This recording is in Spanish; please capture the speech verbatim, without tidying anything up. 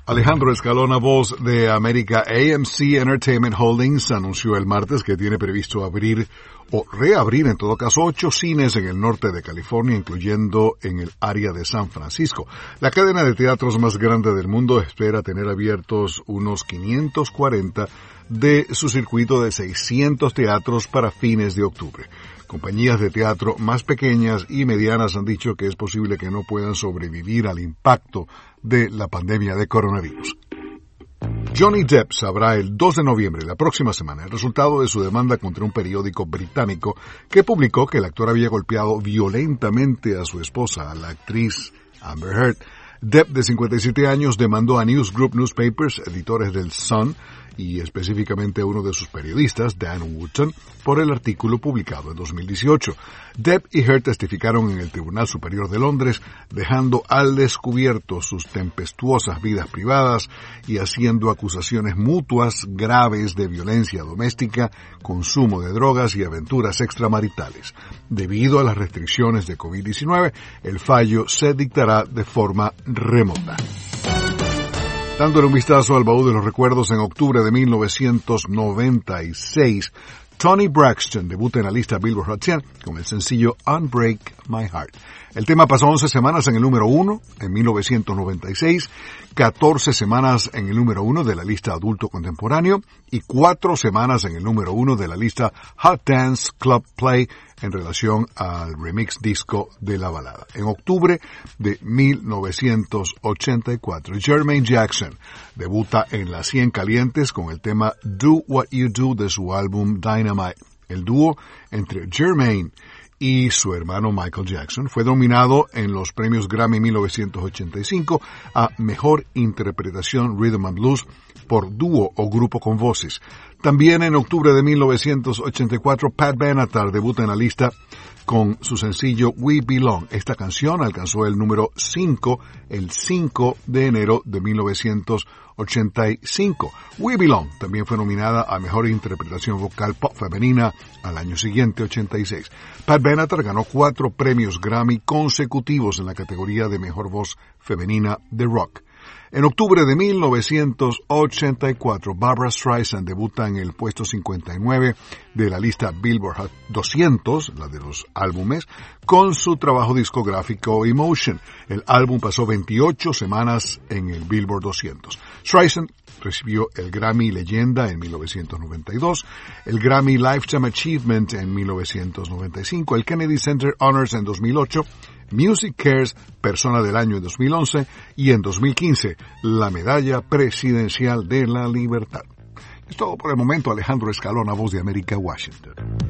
Alejandro Escalona, voz de América. A M C Entertainment Holdings anunció el martes que tiene previsto abrir o reabrir, en todo caso, ocho cines en el norte de California, incluyendo en el área de San Francisco. La cadena de teatros más grande del mundo espera tener abiertos unos quinientos cuarenta de su circuito de seiscientos teatros para fines de octubre. Compañías de teatro más pequeñas y medianas han dicho que es posible que no puedan sobrevivir al impacto de la pandemia de coronavirus. Johnny Depp sabrá el dos de noviembre, la próxima semana, el resultado de su demanda contra un periódico británico que publicó que el actor había golpeado violentamente a su esposa, a la actriz Amber Heard. Depp, de cincuenta y siete años, demandó a News Group Newspapers, editores del Sun, y específicamente a uno de sus periodistas, Dan Wootton, por el artículo publicado en dos mil dieciocho. Depp y Heard testificaron en el Tribunal Superior de Londres, dejando al descubierto sus tempestuosas vidas privadas y haciendo acusaciones mutuas graves de violencia doméstica, consumo de drogas y aventuras extramaritales. Debido a las restricciones de COVID diecinueve, el fallo se dictará de forma remota. Dándole un vistazo al baúl de los recuerdos, en octubre de mil novecientos noventa y seis, Toni Braxton debuta en la lista Billboard Hot cien con el sencillo Unbreak My Heart. El tema pasó once semanas en el número uno en mil novecientos noventa y seis, catorce semanas en el número uno de la lista Adulto Contemporáneo y cuatro semanas en el número uno de la lista Hot Dance Club Play en relación al remix disco de la balada. En octubre de mil novecientos ochenta y cuatro, Jermaine Jackson debuta en las cien calientes con el tema Do What You Do de su álbum Dynamite. El dúo entre Jermaine y su hermano Michael Jackson fue nominado en los premios Grammy mil novecientos ochenta y cinco a Mejor Interpretación Rhythm and Blues por dúo o grupo con voces. También en octubre de mil novecientos ochenta y cuatro, Pat Benatar debuta en la lista con su sencillo We Belong. Esta canción alcanzó el número cinco el cinco de enero de mil novecientos ochenta y cinco. We Belong también fue nominada a Mejor Interpretación Vocal Pop Femenina al año siguiente, ochenta y seis. Pat Benatar ganó cuatro premios Grammy consecutivos en la categoría de Mejor Voz Femenina de Rock. En octubre de mil novecientos ochenta y cuatro, Barbra Streisand debuta en el puesto cincuenta y nueve de la lista Billboard Hot doscientos, la de los álbumes, con su trabajo discográfico Emotion. El álbum pasó veintiocho semanas en el Billboard doscientos. Streisand recibió el Grammy Leyenda en mil novecientos noventa y dos, el Grammy Lifetime Achievement en mil novecientos noventa y cinco, el Kennedy Center Honors en dos mil ocho, Music Cares Persona del Año en dos mil once y en dos mil quince la Medalla Presidencial de la Libertad. Es todo por el momento. Alejandro Escalona, voz de América, Washington.